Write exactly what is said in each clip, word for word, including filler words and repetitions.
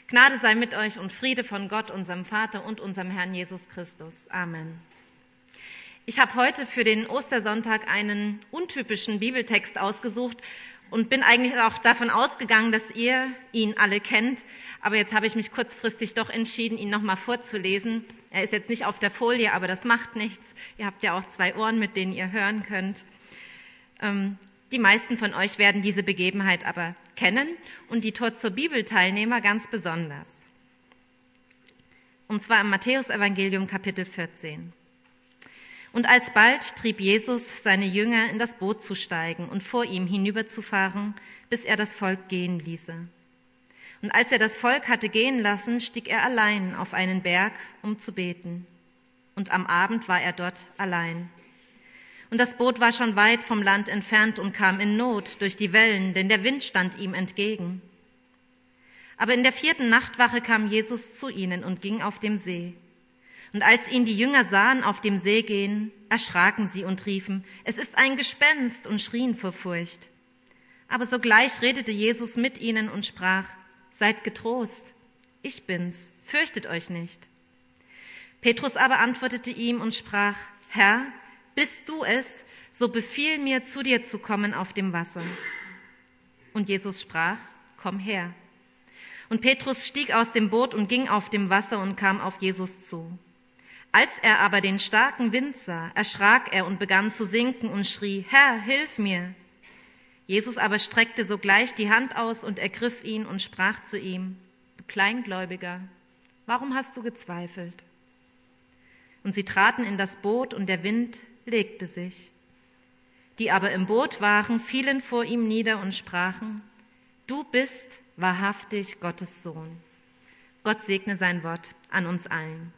Gnade sei mit euch und Friede von Gott, unserem Vater und unserem Herrn Jesus Christus. Amen. Ich habe heute für den Ostersonntag einen untypischen Bibeltext ausgesucht und bin eigentlich auch davon ausgegangen, dass ihr ihn alle kennt. Aber jetzt habe ich mich kurzfristig doch entschieden, ihn nochmal vorzulesen. Er ist jetzt nicht auf der Folie, aber das macht nichts. Ihr habt ja auch zwei Ohren, mit denen ihr hören könnt. Ähm, die meisten von euch werden diese Begebenheit aber kennen und die Tor zur Bibel-Teilnehmer ganz besonders. Und zwar im Matthäus-Evangelium Kapitel vierzehn. Und alsbald trieb Jesus seine Jünger, in das Boot zu steigen und vor ihm hinüberzufahren, bis er das Volk gehen ließe. Und als er das Volk hatte gehen lassen, stieg er allein auf einen Berg, um zu beten. Und am Abend war er dort allein. Und das Boot war schon weit vom Land entfernt und kam in Not durch die Wellen, denn der Wind stand ihm entgegen. Aber in der vierten Nachtwache kam Jesus zu ihnen und ging auf dem See. Und als ihn die Jünger sahen auf dem See gehen, erschraken sie und riefen, es ist ein Gespenst, und schrien vor Furcht. Aber sogleich redete Jesus mit ihnen und sprach, seid getrost, ich bin's, fürchtet euch nicht. Petrus aber antwortete ihm und sprach, Herr, bist du es, so befiehl mir, zu dir zu kommen auf dem Wasser. Und Jesus sprach, komm her. Und Petrus stieg aus dem Boot und ging auf dem Wasser und kam auf Jesus zu. Als er aber den starken Wind sah, erschrak er und begann zu sinken und schrie, Herr, hilf mir. Jesus aber streckte sogleich die Hand aus und ergriff ihn und sprach zu ihm, du Kleingläubiger, warum hast du gezweifelt? Und sie traten in das Boot und der Wind legte sich. Die aber im Boot waren, fielen vor ihm nieder und sprachen, du bist wahrhaftig Gottes Sohn. Gott segne sein Wort an uns allen.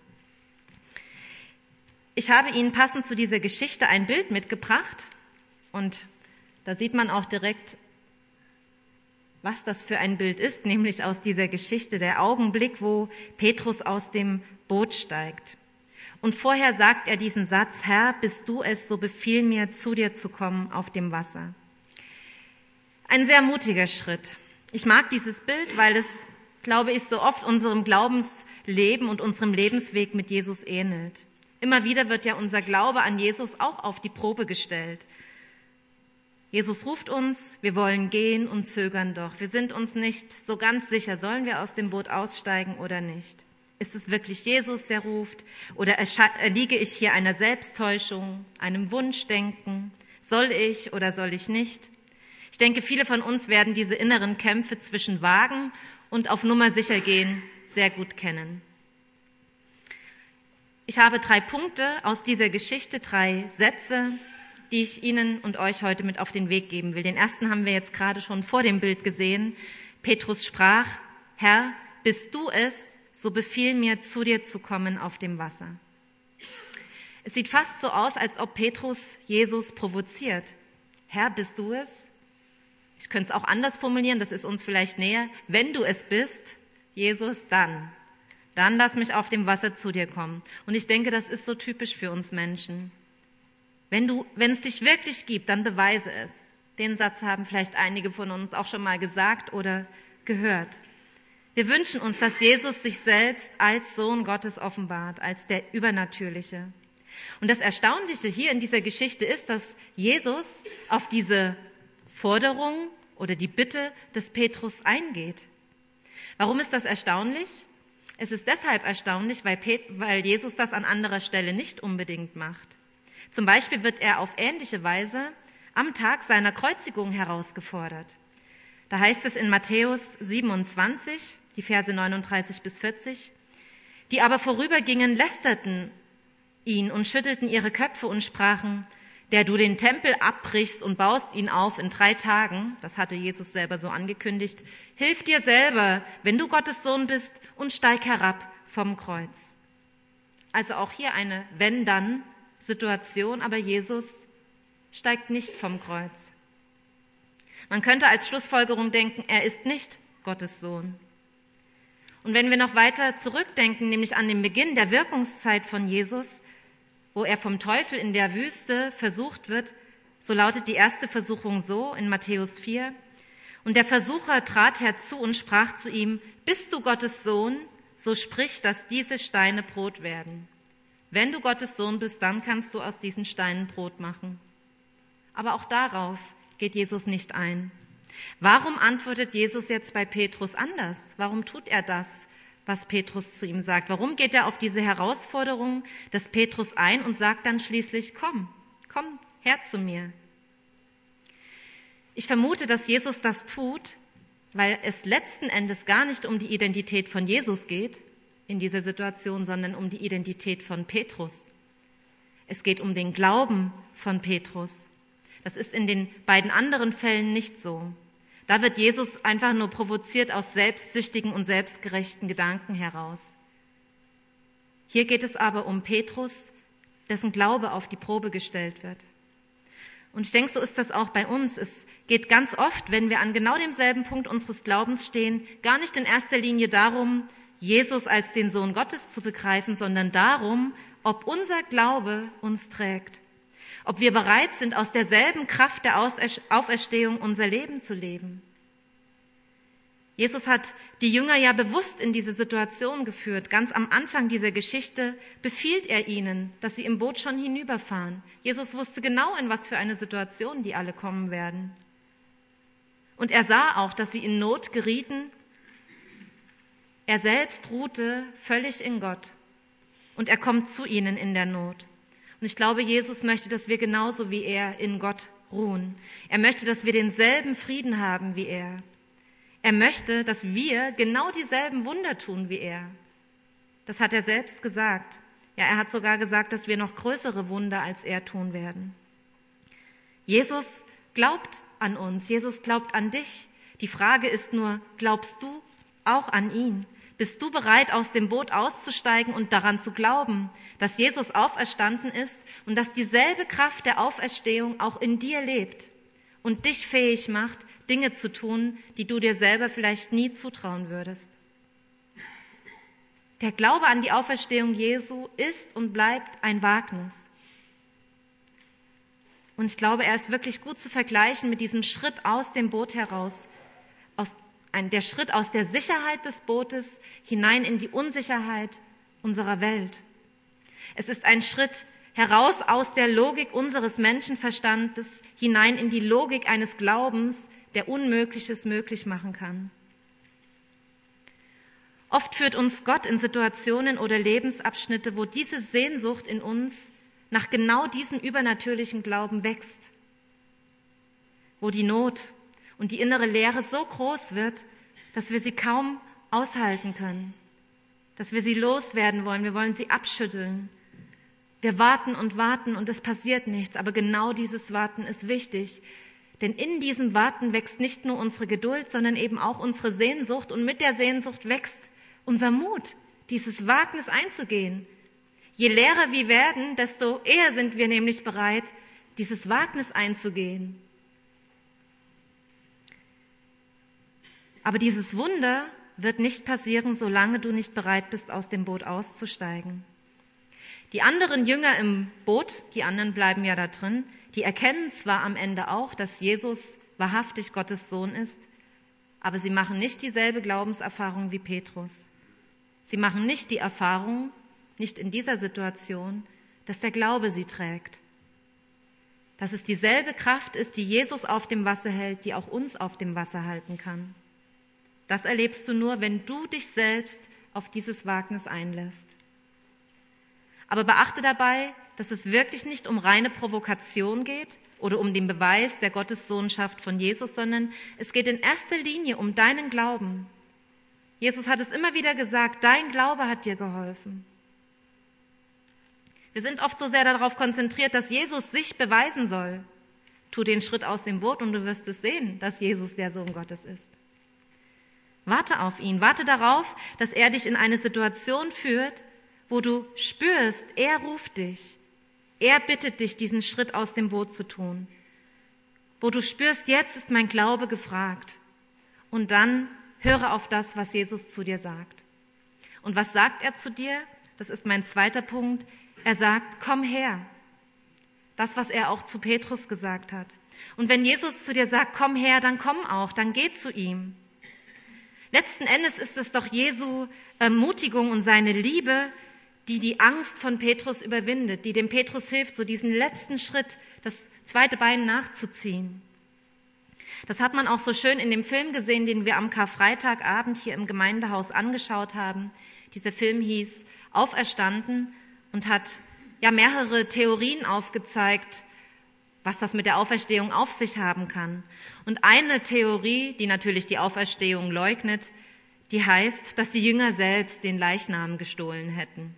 Ich habe Ihnen passend zu dieser Geschichte ein Bild mitgebracht und da sieht man auch direkt, was das für ein Bild ist, nämlich aus dieser Geschichte, der Augenblick, wo Petrus aus dem Boot steigt. Und vorher sagt er diesen Satz, Herr, bist du es, so befiehl mir, zu dir zu kommen auf dem Wasser. Ein sehr mutiger Schritt. Ich mag dieses Bild, weil es, glaube ich, so oft unserem Glaubensleben und unserem Lebensweg mit Jesus ähnelt. Immer wieder wird ja unser Glaube an Jesus auch auf die Probe gestellt. Jesus ruft uns, wir wollen gehen und zögern doch. Wir sind uns nicht so ganz sicher, sollen wir aus dem Boot aussteigen oder nicht. Ist es wirklich Jesus, der ruft? Oder erliege ich hier einer Selbsttäuschung, einem Wunschdenken? Soll ich oder soll ich nicht? Ich denke, viele von uns werden diese inneren Kämpfe zwischen Wagen und auf Nummer sicher gehen sehr gut kennen. Ich habe drei Punkte aus dieser Geschichte, drei Sätze, die ich Ihnen und euch heute mit auf den Weg geben will. Den ersten haben wir jetzt gerade schon vor dem Bild gesehen. Petrus sprach, Herr, bist du es, so befiehl mir, zu dir zu kommen auf dem Wasser. Es sieht fast so aus, als ob Petrus Jesus provoziert. Herr, bist du es? Ich könnte es auch anders formulieren, das ist uns vielleicht näher. Wenn du es bist, Jesus, dann. Dann lass mich auf dem Wasser zu dir kommen. Und ich denke, das ist so typisch für uns Menschen. Wenn du, wenn es dich wirklich gibt, dann beweise es. Den Satz haben vielleicht einige von uns auch schon mal gesagt oder gehört. Wir wünschen uns, dass Jesus sich selbst als Sohn Gottes offenbart, als der Übernatürliche. Und das Erstaunliche hier in dieser Geschichte ist, dass Jesus auf diese Forderung oder die Bitte des Petrus eingeht. Warum ist das erstaunlich? Es ist deshalb erstaunlich, weil, Pet- weil Jesus das an anderer Stelle nicht unbedingt macht. Zum Beispiel wird er auf ähnliche Weise am Tag seiner Kreuzigung herausgefordert. Da heißt es in Matthäus siebenundzwanzig, die Verse neununddreißig bis vierzig, die aber vorübergingen, lästerten ihn und schüttelten ihre Köpfe und sprachen, der du den Tempel abbrichst und baust ihn auf in drei Tagen, das hatte Jesus selber so angekündigt, hilf dir selber, wenn du Gottes Sohn bist, und steig herab vom Kreuz. Also auch hier eine Wenn-Dann-Situation, aber Jesus steigt nicht vom Kreuz. Man könnte als Schlussfolgerung denken, er ist nicht Gottes Sohn. Und wenn wir noch weiter zurückdenken, nämlich an den Beginn der Wirkungszeit von Jesus, wo er vom Teufel in der Wüste versucht wird, so lautet die erste Versuchung so in Matthäus vier, Und der Versucher trat herzu und sprach zu ihm: Bist du Gottes Sohn? So sprich, dass diese Steine Brot werden. Wenn du Gottes Sohn bist, dann kannst du aus diesen Steinen Brot machen. Aber auch darauf geht Jesus nicht ein. Warum antwortet Jesus jetzt bei Petrus anders? Warum tut er das, was Petrus zu ihm sagt? Warum geht er auf diese Herausforderung des Petrus ein und sagt dann schließlich: Komm, komm her zu mir? Ich vermute, dass Jesus das tut, weil es letzten Endes gar nicht um die Identität von Jesus geht in dieser Situation, sondern um die Identität von Petrus. Es geht um den Glauben von Petrus. Das ist in den beiden anderen Fällen nicht so. Da wird Jesus einfach nur provoziert aus selbstsüchtigen und selbstgerechten Gedanken heraus. Hier geht es aber um Petrus, dessen Glaube auf die Probe gestellt wird. Und ich denke, so ist das auch bei uns. Es geht ganz oft, wenn wir an genau demselben Punkt unseres Glaubens stehen, gar nicht in erster Linie darum, Jesus als den Sohn Gottes zu begreifen, sondern darum, ob unser Glaube uns trägt. Ob wir bereit sind, aus derselben Kraft der Auferstehung unser Leben zu leben. Jesus hat die Jünger ja bewusst in diese Situation geführt. Ganz am Anfang dieser Geschichte befiehlt er ihnen, dass sie im Boot schon hinüberfahren. Jesus wusste genau, in was für eine Situation die alle kommen werden. Und er sah auch, dass sie in Not gerieten. Er selbst ruhte völlig in Gott. Und er kommt zu ihnen in der Not. Und ich glaube, Jesus möchte, dass wir genauso wie er in Gott ruhen. Er möchte, dass wir denselben Frieden haben wie er. Er möchte, dass wir genau dieselben Wunder tun wie er. Das hat er selbst gesagt. Ja, er hat sogar gesagt, dass wir noch größere Wunder als er tun werden. Jesus glaubt an uns. Jesus glaubt an dich. Die Frage ist nur, glaubst du auch an ihn? Bist du bereit, aus dem Boot auszusteigen und daran zu glauben, dass Jesus auferstanden ist und dass dieselbe Kraft der Auferstehung auch in dir lebt und dich fähig macht, Dinge zu tun, die du dir selber vielleicht nie zutrauen würdest? Der Glaube an die Auferstehung Jesu ist und bleibt ein Wagnis. Und ich glaube, er ist wirklich gut zu vergleichen mit diesem Schritt aus dem Boot heraus, aus ein, der Schritt aus der Sicherheit des Bootes hinein in die Unsicherheit unserer Welt. Es ist ein Schritt heraus aus der Logik unseres Menschenverstandes hinein in die Logik eines Glaubens, der Unmögliches möglich machen kann. Oft führt uns Gott in Situationen oder Lebensabschnitte, wo diese Sehnsucht in uns nach genau diesem übernatürlichen Glauben wächst, wo die Not und die innere Leere so groß wird, dass wir sie kaum aushalten können, dass wir sie loswerden wollen, wir wollen sie abschütteln. Wir warten und warten und es passiert nichts, aber genau dieses Warten ist wichtig, denn in diesem Warten wächst nicht nur unsere Geduld, sondern eben auch unsere Sehnsucht und mit der Sehnsucht wächst unser Mut, dieses Wagnis einzugehen. Je leerer wir werden, desto eher sind wir nämlich bereit, dieses Wagnis einzugehen. Aber dieses Wunder wird nicht passieren, solange du nicht bereit bist, aus dem Boot auszusteigen. Die anderen Jünger im Boot, die anderen bleiben ja da drin, die erkennen zwar am Ende auch, dass Jesus wahrhaftig Gottes Sohn ist, aber sie machen nicht dieselbe Glaubenserfahrung wie Petrus. Sie machen nicht die Erfahrung, nicht in dieser Situation, dass der Glaube sie trägt. Dass es dieselbe Kraft ist, die Jesus auf dem Wasser hält, die auch uns auf dem Wasser halten kann. Das erlebst du nur, wenn du dich selbst auf dieses Wagnis einlässt. Aber beachte dabei, dass es wirklich nicht um reine Provokation geht oder um den Beweis der Gottessohnschaft von Jesus, sondern es geht in erster Linie um deinen Glauben. Jesus hat es immer wieder gesagt, dein Glaube hat dir geholfen. Wir sind oft so sehr darauf konzentriert, dass Jesus sich beweisen soll. Tu den Schritt aus dem Boot und du wirst es sehen, dass Jesus der Sohn Gottes ist. Warte auf ihn, warte darauf, dass er dich in eine Situation führt, wo du spürst, er ruft dich. Er bittet dich, diesen Schritt aus dem Boot zu tun. Wo du spürst, jetzt ist mein Glaube gefragt. Und dann höre auf das, was Jesus zu dir sagt. Und was sagt er zu dir? Das ist mein zweiter Punkt. Er sagt, komm her. Das, was er auch zu Petrus gesagt hat. Und wenn Jesus zu dir sagt, komm her, dann komm auch, dann geh zu ihm. Letzten Endes ist es doch Jesu Ermutigung und seine Liebe, die die Angst von Petrus überwindet, die dem Petrus hilft, so diesen letzten Schritt, das zweite Bein nachzuziehen. Das hat man auch so schön in dem Film gesehen, den wir am Karfreitagabend hier im Gemeindehaus angeschaut haben. Dieser Film hieß Auferstanden und hat ja mehrere Theorien aufgezeigt, was das mit der Auferstehung auf sich haben kann. Und eine Theorie, die natürlich die Auferstehung leugnet, die heißt, dass die Jünger selbst den Leichnam gestohlen hätten.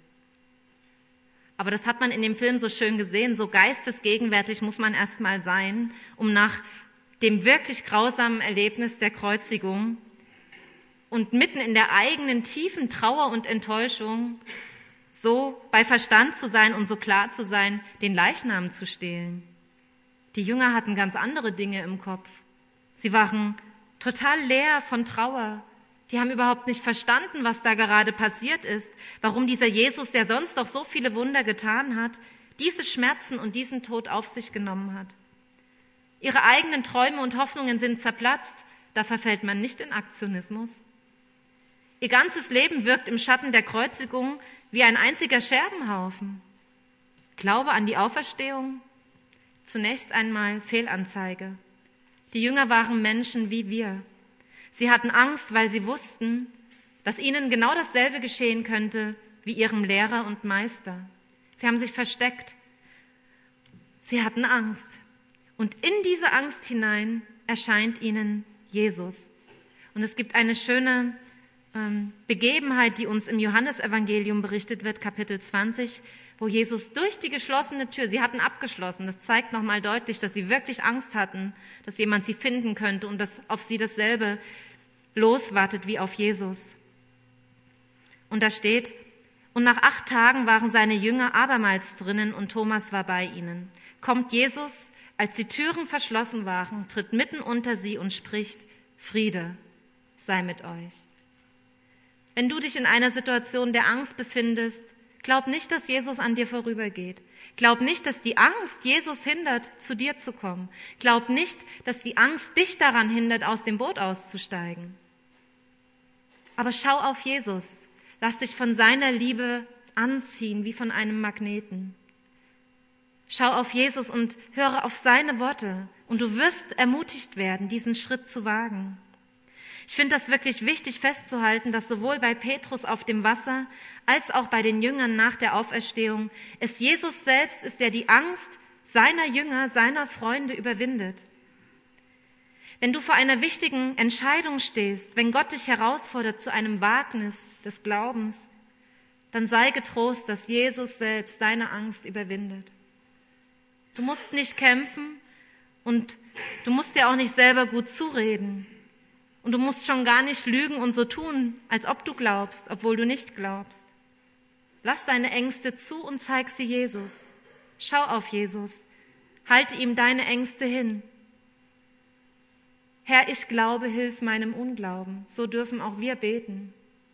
Aber das hat man in dem Film so schön gesehen, so geistesgegenwärtig muss man erst mal sein, um nach dem wirklich grausamen Erlebnis der Kreuzigung und mitten in der eigenen tiefen Trauer und Enttäuschung so bei Verstand zu sein und so klar zu sein, den Leichnam zu stehlen. Die Jünger hatten ganz andere Dinge im Kopf. Sie waren total leer von Trauer. Die haben überhaupt nicht verstanden, was da gerade passiert ist, warum dieser Jesus, der sonst doch so viele Wunder getan hat, diese Schmerzen und diesen Tod auf sich genommen hat. Ihre eigenen Träume und Hoffnungen sind zerplatzt, da verfällt man nicht in Aktionismus. Ihr ganzes Leben wirkt im Schatten der Kreuzigung wie ein einziger Scherbenhaufen. Glaube an die Auferstehung? Zunächst einmal Fehlanzeige. Die Jünger waren Menschen wie wir. Sie hatten Angst, weil sie wussten, dass ihnen genau dasselbe geschehen könnte wie ihrem Lehrer und Meister. Sie haben sich versteckt. Sie hatten Angst. Und in diese Angst hinein erscheint ihnen Jesus. Und es gibt eine schöne ähm, Begebenheit, die uns im Johannesevangelium berichtet wird, Kapitel zwanzig, wo Jesus durch die geschlossene Tür, sie hatten abgeschlossen, das zeigt nochmal deutlich, dass sie wirklich Angst hatten, dass jemand sie finden könnte und dass auf sie dasselbe loswartet wie auf Jesus. Und da steht, und nach acht Tagen waren seine Jünger abermals drinnen und Thomas war bei ihnen. Kommt Jesus, als die Türen verschlossen waren, tritt mitten unter sie und spricht, Friede sei mit euch. Wenn du dich in einer Situation der Angst befindest, glaub nicht, dass Jesus an dir vorübergeht. Glaub nicht, dass die Angst Jesus hindert, zu dir zu kommen. Glaub nicht, dass die Angst dich daran hindert, aus dem Boot auszusteigen. Aber schau auf Jesus. Lass dich von seiner Liebe anziehen, wie von einem Magneten. Schau auf Jesus und höre auf seine Worte. Und du wirst ermutigt werden, diesen Schritt zu wagen. Ich finde das wirklich wichtig festzuhalten, dass sowohl bei Petrus auf dem Wasser als auch bei den Jüngern nach der Auferstehung es Jesus selbst ist, der die Angst seiner Jünger, seiner Freunde überwindet. Wenn du vor einer wichtigen Entscheidung stehst, wenn Gott dich herausfordert zu einem Wagnis des Glaubens, dann sei getrost, dass Jesus selbst deine Angst überwindet. Du musst nicht kämpfen und du musst dir auch nicht selber gut zureden. Und du musst schon gar nicht lügen und so tun, als ob du glaubst, obwohl du nicht glaubst. Lass deine Ängste zu und zeig sie Jesus. Schau auf Jesus. Halte ihm deine Ängste hin. Herr, ich glaube, hilf meinem Unglauben. So dürfen auch wir beten.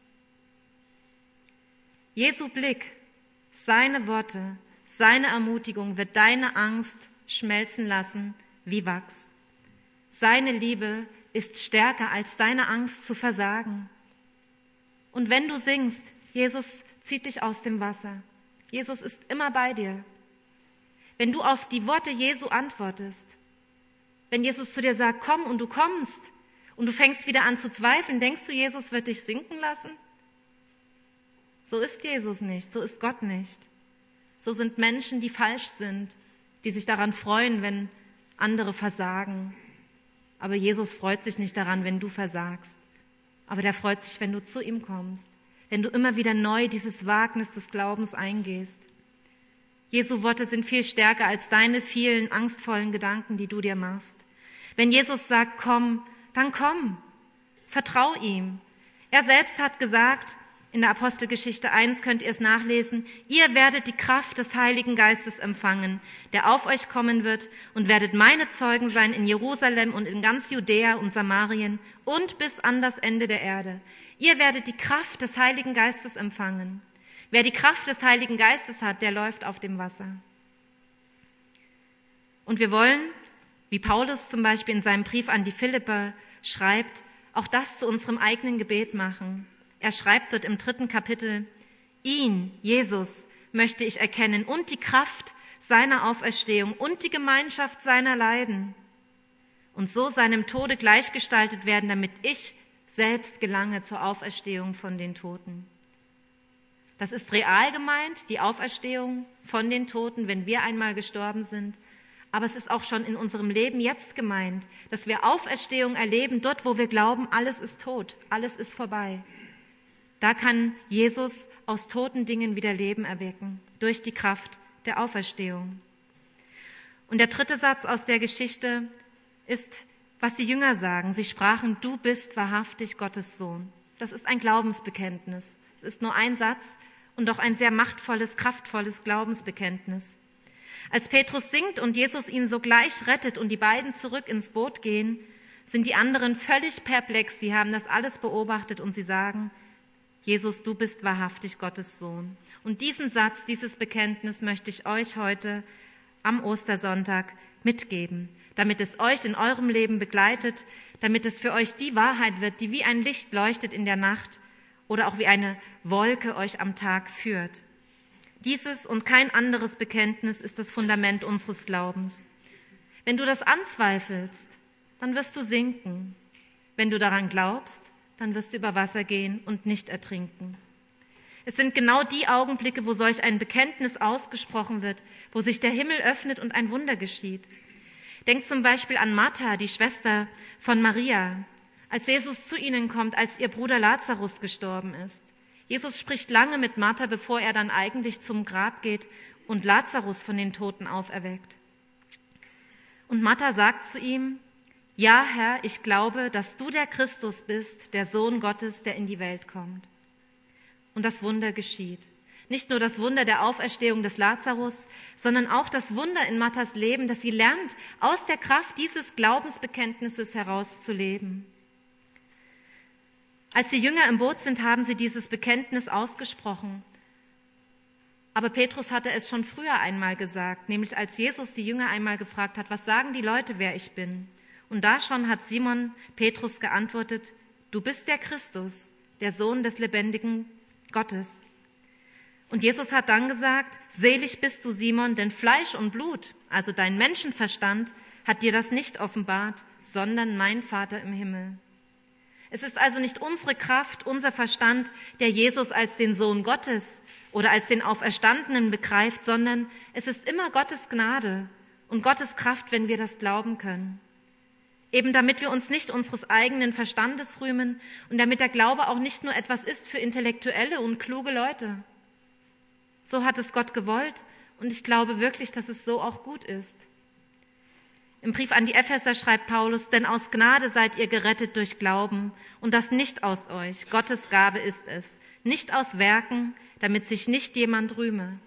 Jesu Blick, seine Worte, seine Ermutigung wird deine Angst schmelzen lassen wie Wachs. Seine Liebe ist stärker als deine Angst zu versagen. Und wenn du singst, Jesus zieht dich aus dem Wasser. Jesus ist immer bei dir. Wenn du auf die Worte Jesu antwortest, wenn Jesus zu dir sagt, komm und du kommst und du fängst wieder an zu zweifeln, denkst du, Jesus wird dich sinken lassen? So ist Jesus nicht, so ist Gott nicht. So sind Menschen, die falsch sind, die sich daran freuen, wenn andere versagen. Aber Jesus freut sich nicht daran, wenn du versagst. Aber der freut sich, wenn du zu ihm kommst, wenn du immer wieder neu dieses Wagnis des Glaubens eingehst. Jesu Worte sind viel stärker als deine vielen angstvollen Gedanken, die du dir machst. Wenn Jesus sagt, komm, dann komm. Vertrau ihm. Er selbst hat gesagt, in der Apostelgeschichte eins könnt ihr es nachlesen, ihr werdet die Kraft des Heiligen Geistes empfangen, der auf euch kommen wird und werdet meine Zeugen sein in Jerusalem und in ganz Judäa und Samarien und bis an das Ende der Erde. Ihr werdet die Kraft des Heiligen Geistes empfangen. Wer die Kraft des Heiligen Geistes hat, der läuft auf dem Wasser. Und wir wollen Wie Paulus zum Beispiel in seinem Brief an die Philipper schreibt, auch das zu unserem eigenen Gebet machen. Er schreibt dort im dritten Kapitel, ihn, Jesus, möchte ich erkennen und die Kraft seiner Auferstehung und die Gemeinschaft seiner Leiden und so seinem Tode gleichgestaltet werden, damit ich selbst gelange zur Auferstehung von den Toten. Das ist real gemeint, die Auferstehung von den Toten, wenn wir einmal gestorben sind. Aber es ist auch schon in unserem Leben jetzt gemeint, dass wir Auferstehung erleben, dort, wo wir glauben, alles ist tot, alles ist vorbei. Da kann Jesus aus toten Dingen wieder Leben erwecken, durch die Kraft der Auferstehung. Und der dritte Satz aus der Geschichte ist, was die Jünger sagen. Sie sprachen, du bist wahrhaftig Gottes Sohn. Das ist ein Glaubensbekenntnis. Es ist nur ein Satz und doch ein sehr machtvolles, kraftvolles Glaubensbekenntnis. Als Petrus singt und Jesus ihn sogleich rettet und die beiden zurück ins Boot gehen, sind die anderen völlig perplex. Sie haben das alles beobachtet und sie sagen, Jesus, du bist wahrhaftig Gottes Sohn. Und diesen Satz, dieses Bekenntnis möchte ich euch heute am Ostersonntag mitgeben, damit es euch in eurem Leben begleitet, damit es für euch die Wahrheit wird, die wie ein Licht leuchtet in der Nacht oder auch wie eine Wolke euch am Tag führt. Dieses und kein anderes Bekenntnis ist das Fundament unseres Glaubens. Wenn du das anzweifelst, dann wirst du sinken. Wenn du daran glaubst, dann wirst du über Wasser gehen und nicht ertrinken. Es sind genau die Augenblicke, wo solch ein Bekenntnis ausgesprochen wird, wo sich der Himmel öffnet und ein Wunder geschieht. Denk zum Beispiel an Martha, die Schwester von Maria, als Jesus zu ihnen kommt, als ihr Bruder Lazarus gestorben ist. Jesus spricht lange mit Martha, bevor er dann eigentlich zum Grab geht und Lazarus von den Toten auferweckt. Und Martha sagt zu ihm, ja, Herr, ich glaube, dass du der Christus bist, der Sohn Gottes, der in die Welt kommt. Und das Wunder geschieht. Nicht nur das Wunder der Auferstehung des Lazarus, sondern auch das Wunder in Marthas Leben, dass sie lernt, aus der Kraft dieses Glaubensbekenntnisses heraus zu leben. Als die Jünger im Boot sind, haben sie dieses Bekenntnis ausgesprochen. Aber Petrus hatte es schon früher einmal gesagt, nämlich als Jesus die Jünger einmal gefragt hat, was sagen die Leute, wer ich bin? Und da schon hat Simon Petrus geantwortet, du bist der Christus, der Sohn des lebendigen Gottes. Und Jesus hat dann gesagt, selig bist du, Simon, denn Fleisch und Blut, also dein Menschenverstand, hat dir das nicht offenbart, sondern mein Vater im Himmel. Es ist also nicht unsere Kraft, unser Verstand, der Jesus als den Sohn Gottes oder als den Auferstandenen begreift, sondern es ist immer Gottes Gnade und Gottes Kraft, wenn wir das glauben können. Eben damit wir uns nicht unseres eigenen Verstandes rühmen und damit der Glaube auch nicht nur etwas ist für intellektuelle und kluge Leute. So hat es Gott gewollt und ich glaube wirklich, dass es so auch gut ist. Im Brief an die Epheser schreibt Paulus, denn aus Gnade seid ihr gerettet durch Glauben und das nicht aus euch. Gottes Gabe ist es, nicht aus Werken, damit sich nicht jemand rühme.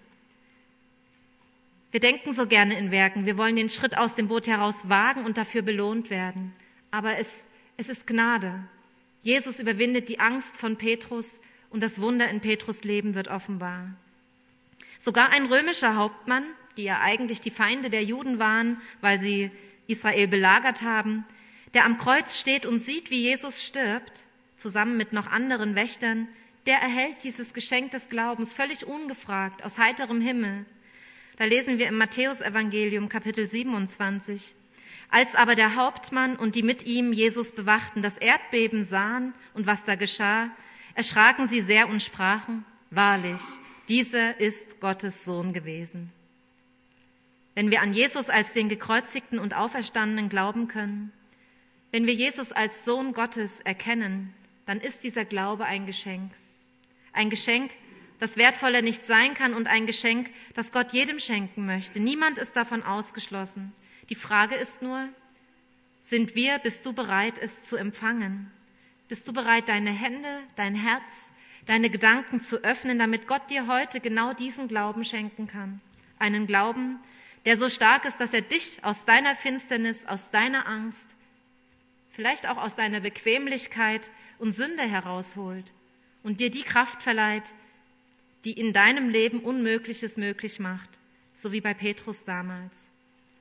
Wir denken so gerne in Werken. Wir wollen den Schritt aus dem Boot heraus wagen und dafür belohnt werden. Aber es, es ist Gnade. Jesus überwindet die Angst von Petrus und das Wunder in Petrus' Leben wird offenbar. Sogar ein römischer Hauptmann, die ja eigentlich die Feinde der Juden waren, weil sie Israel belagert haben, der am Kreuz steht und sieht, wie Jesus stirbt, zusammen mit noch anderen Wächtern, der erhält dieses Geschenk des Glaubens völlig ungefragt, aus heiterem Himmel. Da lesen wir im Matthäusevangelium Kapitel siebenundzwanzig. Als aber der Hauptmann und die mit ihm Jesus bewachten, das Erdbeben sahen und was da geschah, erschraken sie sehr und sprachen, wahrlich, dieser ist Gottes Sohn gewesen. Wenn wir an Jesus als den Gekreuzigten und Auferstandenen glauben können, wenn wir Jesus als Sohn Gottes erkennen, dann ist dieser Glaube ein Geschenk. Ein Geschenk, das wertvoller nicht sein kann und ein Geschenk, das Gott jedem schenken möchte. Niemand ist davon ausgeschlossen. Die Frage ist nur, sind wir, bist du bereit, es zu empfangen? Bist du bereit, deine Hände, dein Herz, deine Gedanken zu öffnen, damit Gott dir heute genau diesen Glauben schenken kann? Einen Glauben, der so stark ist, dass er dich aus deiner Finsternis, aus deiner Angst, vielleicht auch aus deiner Bequemlichkeit und Sünde herausholt und dir die Kraft verleiht, die in deinem Leben Unmögliches möglich macht, so wie bei Petrus damals.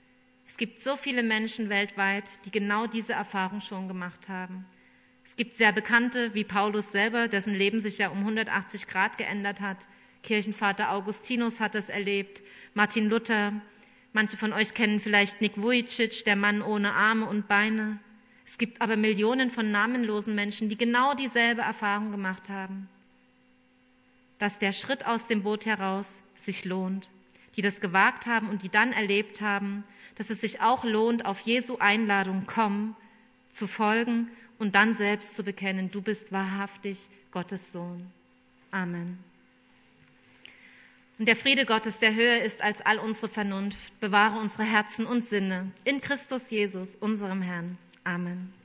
Es gibt so viele Menschen weltweit, die genau diese Erfahrung schon gemacht haben. Es gibt sehr Bekannte, wie Paulus selber, dessen Leben sich ja um hundertachtzig Grad geändert hat. Kirchenvater Augustinus hat es erlebt, Martin Luther. Manche von euch kennen vielleicht Nick Vujicic, der Mann ohne Arme und Beine. Es gibt aber Millionen von namenlosen Menschen, die genau dieselbe Erfahrung gemacht haben. Dass der Schritt aus dem Boot heraus sich lohnt, die das gewagt haben und die dann erlebt haben, dass es sich auch lohnt, auf Jesu Einladung komm, zu folgen und dann selbst zu bekennen, du bist wahrhaftig Gottes Sohn. Amen. Und der Friede Gottes, der höher ist als all unsere Vernunft, bewahre unsere Herzen und Sinne in Christus Jesus, unserem Herrn. Amen.